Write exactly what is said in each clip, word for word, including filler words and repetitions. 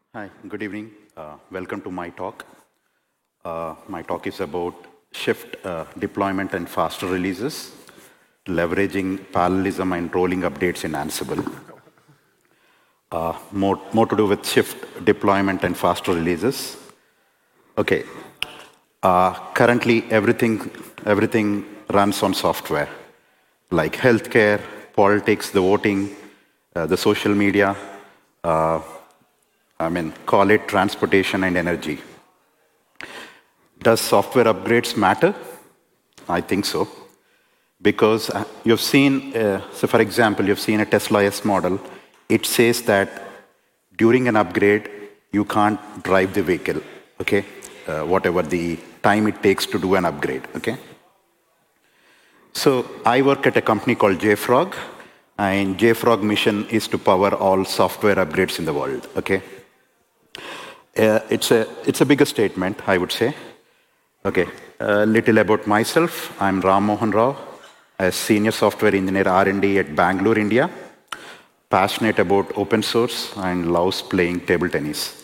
Hi, good evening. Uh, welcome to my talk. Uh, my talk is about shift uh, deployment and faster releases, leveraging parallelism and rolling updates in Ansible. Uh, more, more to do with shift deployment and faster releases. Okay. Uh, currently, everything, everything runs on software, like healthcare, politics, the voting, uh, the social media, uh, I mean, call it transportation and energy. Does software upgrades matter? I think so. Because uh, you've seen, uh, so for example, you've seen a Tesla S model. It says that during an upgrade, you can't drive the vehicle, okay? Uh, whatever the time it takes to do an upgrade, okay? So I work at a company called JFrog, and JFrog mission is to power all software upgrades in the world, okay? Uh, it's a it's a bigger statement, I would say. Okay, a little about myself. I'm Ram Mohan Rao, a senior software engineer R and D at Bangalore, India. Passionate about open source and loves playing table tennis.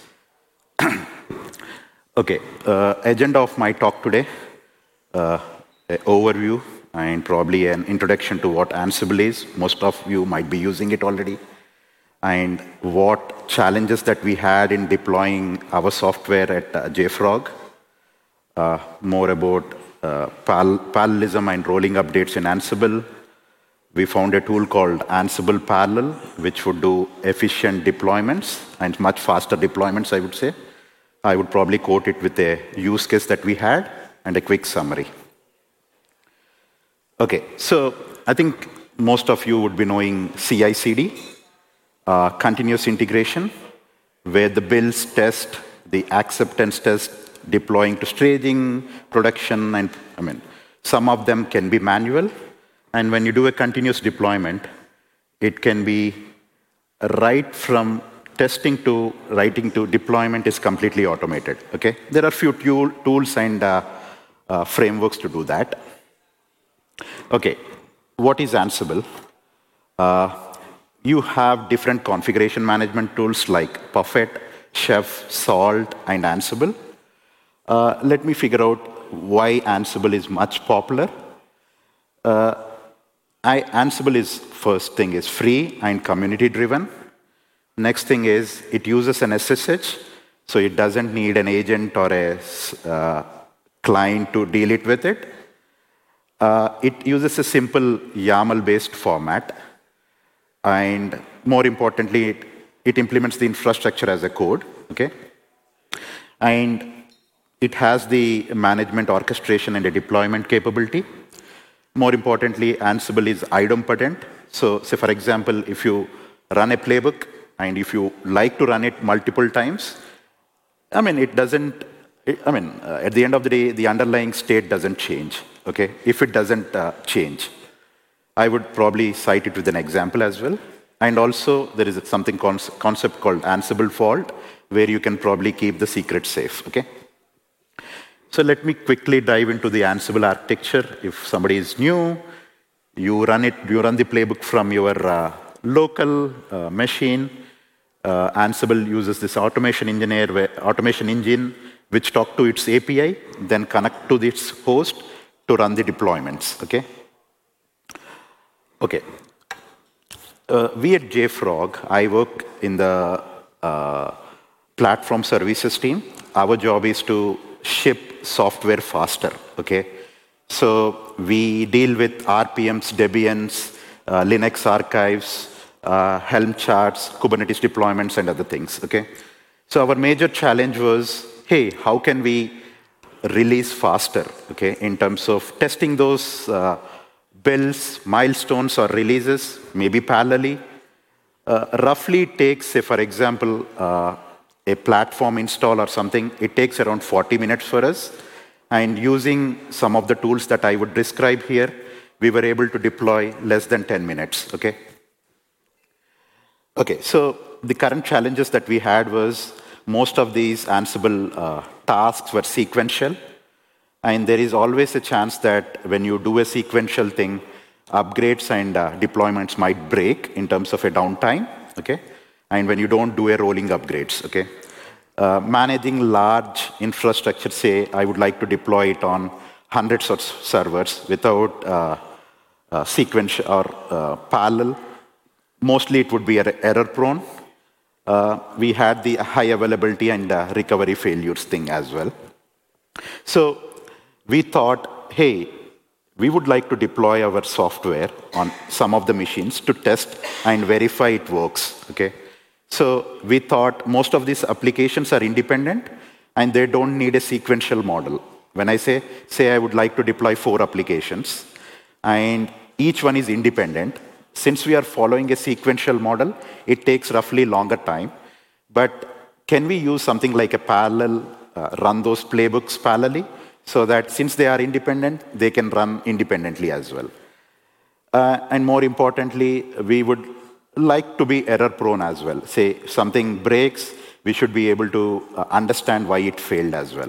Okay, uh, agenda of my talk today: uh, an overview and probably an introduction to what Ansible is. Most of you might be using it already. And what challenges that we had in deploying our software at uh, JFrog, uh, more about uh, pal parallelism and rolling updates in Ansible. We found a tool called Ansible Parallel, which would do efficient deployments and much faster deployments, I would say. I would probably quote it with a use case that we had and a quick summary. Okay, so I think most of you would be knowing C I C D. Uh, continuous integration, where the builds test, the acceptance test, deploying to staging, production, and I mean, some of them can be manual. And when you do a continuous deployment, it can be right from testing to writing to deployment is completely automated. Okay, there are few tool, tools and uh, uh, frameworks to do that. Okay, what is Ansible? Uh, You have different configuration management tools like Puppet, Chef, Salt, and Ansible. Uh, let me figure out why Ansible is much popular. Uh, I, Ansible is, first thing is free and community driven. Next thing is it uses an S S H, so it doesn't need an agent or a uh, client to deal it with it. Uh, it uses a simple YAML-based format. And more importantly, it, it implements the infrastructure as a code, okay? And it has the management orchestration and the deployment capability. More importantly, Ansible is idempotent. So, say for example, if you run a playbook and if you like to run it multiple times, I mean, it doesn't, it, I mean, uh, at the end of the day, the underlying state doesn't change, okay? If it doesn't uh, change. I would probably cite it with an example as well. And also, there is something concept called Ansible Vault, where you can probably keep the secret safe, okay? So let me quickly dive into the Ansible architecture. If somebody is new, you run it, you run the playbook from your uh, local uh, machine. Uh, Ansible uses this automation engineer, where, automation engine, which talk to its A P I, then connect to its host to run the deployments, okay? Okay. Uh, we at JFrog, I work in the uh, platform services team. Our job is to ship software faster, okay? So we deal with R P Ms, Debians, uh, Linux archives, uh, Helm charts, Kubernetes deployments, and other things, okay? So our major challenge was, hey, how can we release faster, okay, in terms of testing those uh, builds, milestones, or releases, maybe parallelly. Uh, roughly it takes, say, for example, uh, a platform install or something, it takes around forty minutes for us. And using some of the tools that I would describe here, we were able to deploy less than ten minutes, okay? Okay, so the current challenges that we had was most of these Ansible uh, tasks were sequential. And there is always a chance that when you do a sequential thing, upgrades and uh, deployments might break in terms of a downtime, okay? And when you don't do a rolling upgrades, okay? Uh, managing large infrastructure, say I would like to deploy it on hundreds of servers without uh, uh, sequence or uh, parallel, mostly it would be er error prone. Uh, we had the high availability and uh, recovery failures thing as well. So we thought, hey, we would like to deploy our software on some of the machines to test and verify it works, okay? So we thought most of these applications are independent and they don't need a sequential model. When I say, say I would like to deploy four applications and each one is independent, since we are following a sequential model, it takes roughly longer time. But can we use something like a parallel, uh, run those playbooks parallelly, so that since they are independent, they can run independently as well? Uh, and more importantly, we would like to be error prone as well. Say something breaks, we should be able to uh, understand why it failed as well.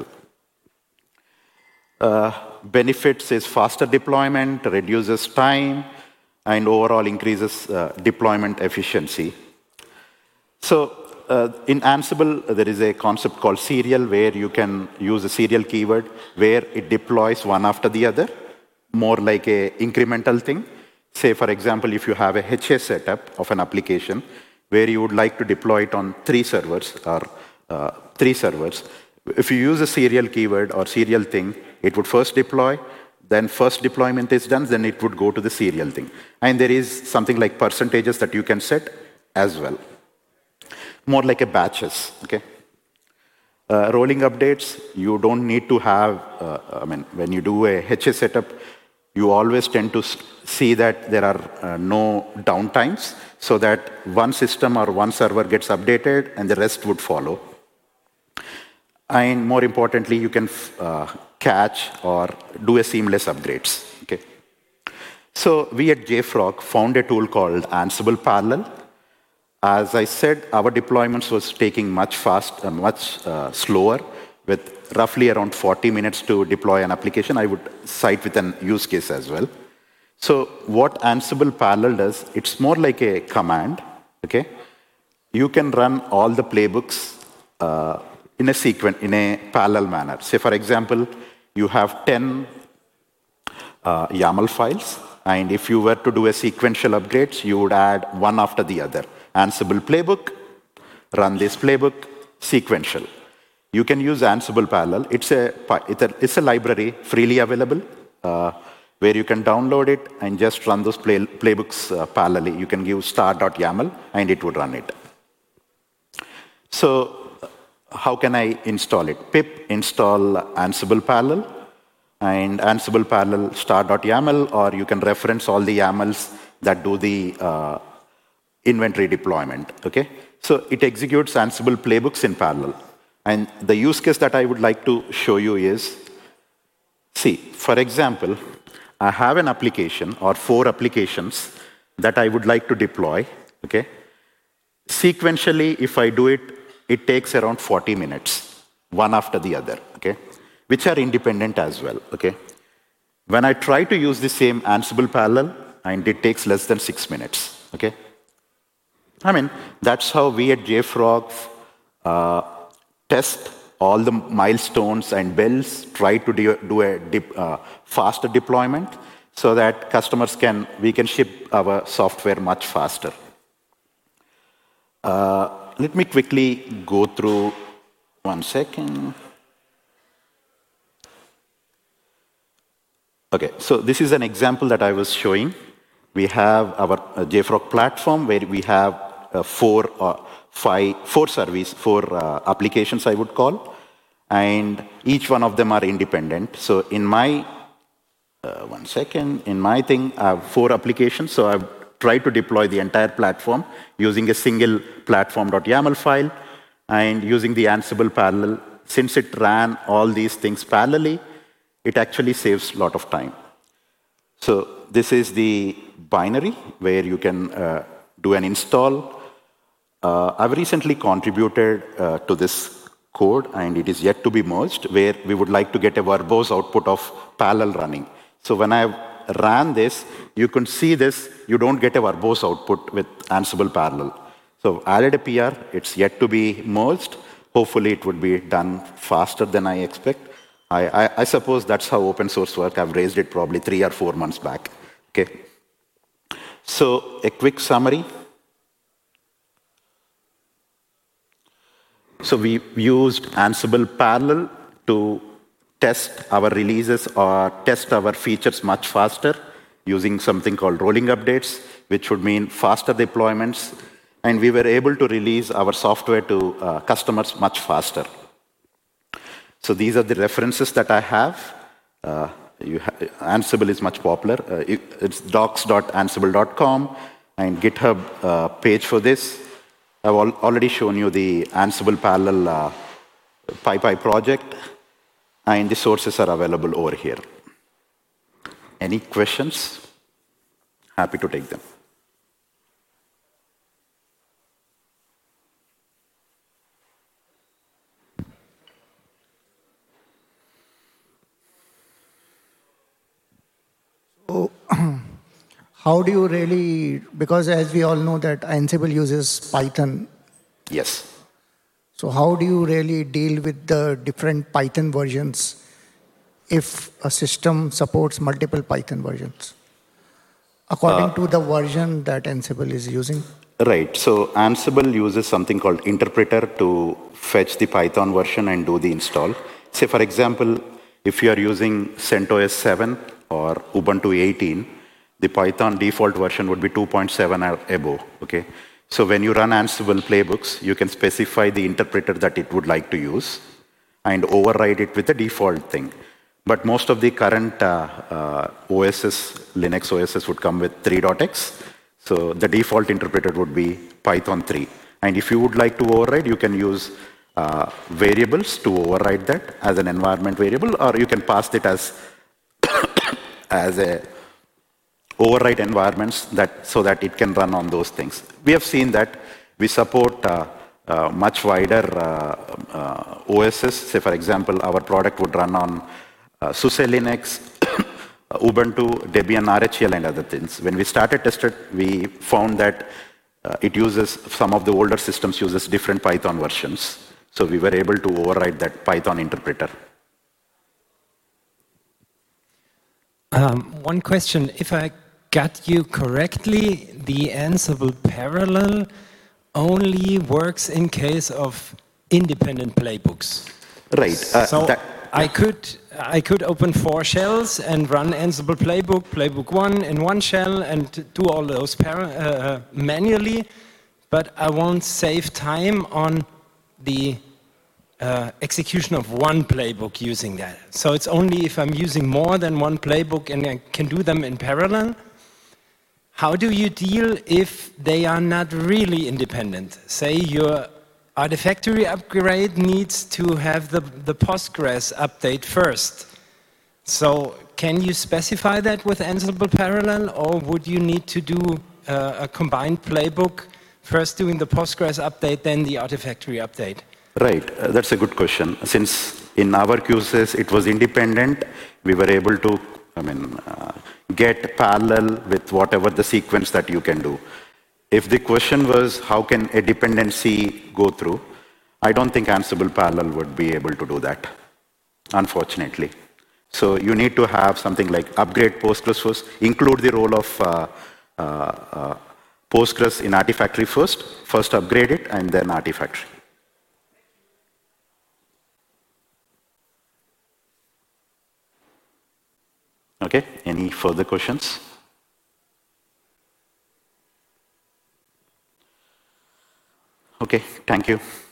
Uh, benefits is faster deployment, reduces time, and overall increases uh, deployment efficiency. So uh, in Ansible, there is a concept called serial, where you can use a serial keyword where it deploys one after the other, more like a incremental thing. Say, for example, if you have a H A setup of an application where you would like to deploy it on three servers or uh, three servers, if you use a serial keyword or serial thing, it would first deploy, then first deployment is done, then it would go to the serial thing. And there is something like percentages that you can set as well. More like a batches, okay? Uh, rolling updates, you don't need to have, uh, I mean, when you do a H A setup, you always tend to see that there are uh, no downtimes, so that one system or one server gets updated and the rest would follow. And more importantly, you can uh, catch or do a seamless upgrades. Okay. So we at JFrog found a tool called Ansible Parallel. As I said, our deployments was taking much fast, uh, much uh, slower, with roughly around forty minutes to deploy an application. I would cite with an use case as well. So what Ansible Parallel does, it's more like a command. Okay, you can run all the playbooks uh, in a sequence, in a parallel manner. Say, for example, you have ten uh, YAML files, and if you were to do a sequential upgrades, you would add one after the other. Ansible playbook, run this playbook, sequential. You can use Ansible Parallel. It's a, it's a library, freely available, uh, where you can download it and just run those play, playbooks uh, parallelly. You can give star.yaml, and it would run it. So how can I install it? Pip install Ansible Parallel, and Ansible Parallel star.yaml, or you can reference all the YAMLs that do the uh, inventory deployment. Okay? So it executes Ansible playbooks in parallel. And the use case that I would like to show you is, see, for example, I have an application or four applications that I would like to deploy. Okay? Sequentially, if I do it, it takes around forty minutes, one after the other, okay? Which are independent as well, okay? When I try to use the same Ansible Parallel, and it takes less than six minutes, okay? I mean, that's how we at JFrog uh, test all the milestones and bells, try to do, do a dip, uh, faster deployment so that customers can, we can ship our software much faster. Uh, let me quickly go through, one second. Okay, so this is an example that I was showing. We have our uh, JFrog platform where we have uh, four, uh, five, four service, four uh, applications I would call, and each one of them are independent. So in my, uh, one second, in my thing, I have four applications, so I've tried to deploy the entire platform using a single platform.yaml file and using the Ansible Parallel. Since it ran all these things parallelly, it actually saves a lot of time. So this is the binary where you can uh, do an install. Uh, I've recently contributed uh, to this code, and it is yet to be merged, where we would like to get a verbose output of parallel running. So when I ran this, you can see this, you don't get a verbose output with Ansible Parallel. So added a P R, it's yet to be merged. hopefully it would be done faster than I expect. I, I, I suppose that's how open source work. I've raised it probably three or four months back. Okay. So a quick summary. So we used Ansible Parallel to test our releases or test our features much faster using something called rolling updates, which would mean faster deployments. And we were able to release our software to uh, customers much faster. So these are the references that I have. Uh, you ha Ansible is much popular. Uh, it, it's docs dot ansible dot com and GitHub uh, page for this. I've al already shown you the Ansible Parallel uh, PyPy project, and the sources are available over here. Any questions? Happy to take them. So, how do you really, because as we all know that Ansible uses Python. Yes. So how do you really deal with the different Python versions if a system supports multiple Python versions, according uh, to the version that Ansible is using? Right. So Ansible uses something called interpreter to fetch the Python version and do the install. Say, for example, if you are using CentOS seven or Ubuntu eighteen, the Python default version would be two point seven or above. Okay. So when you run Ansible playbooks, you can specify the interpreter that it would like to use and override it with the default thing. But most of the current uh, uh, O S S, Linux O S S would come with three dot x. So the default interpreter would be Python three. And if you would like to override, you can use uh, variables to override that as an environment variable, or you can pass it as, as a override environments that, so that it can run on those things. We have seen that we support uh, uh, much wider uh, uh, O S S. Say, for example, our product would run on uh, SUSE Linux, Ubuntu, Debian, R H E L, and other things. When we started tested, we found that uh, it uses, some of the older systems uses different Python versions. So we were able to override that Python interpreter. Um, one question, if I got you correctly, the Ansible Parallel only works in case of independent playbooks. Right. Uh, so that, I could I could open four shells and run Ansible Playbook, Playbook one in one shell, and do all those para uh, manually, but I won't save time on the uh, execution of one playbook using that. So it's only if I'm using more than one playbook and I can do them in parallel. How do you deal if they are not really independent? Say your Artifactory upgrade needs to have the, the Postgres update first. So can you specify that with Ansible Parallel, or would you need to do uh, a combined playbook, first doing the Postgres update, then the Artifactory update? Right, uh, that's a good question. Since in our cases it was independent, we were able to, I mean, uh, get parallel with whatever the sequence that you can do. If the question was, how can a dependency go through, I don't think Ansible Parallel would be able to do that, unfortunately. So you need to have something like upgrade Postgres first, include the role of uh, uh, uh, Postgres in Artifactory first, first upgrade it, and then Artifactory. Okay, any further questions? Okay, thank you.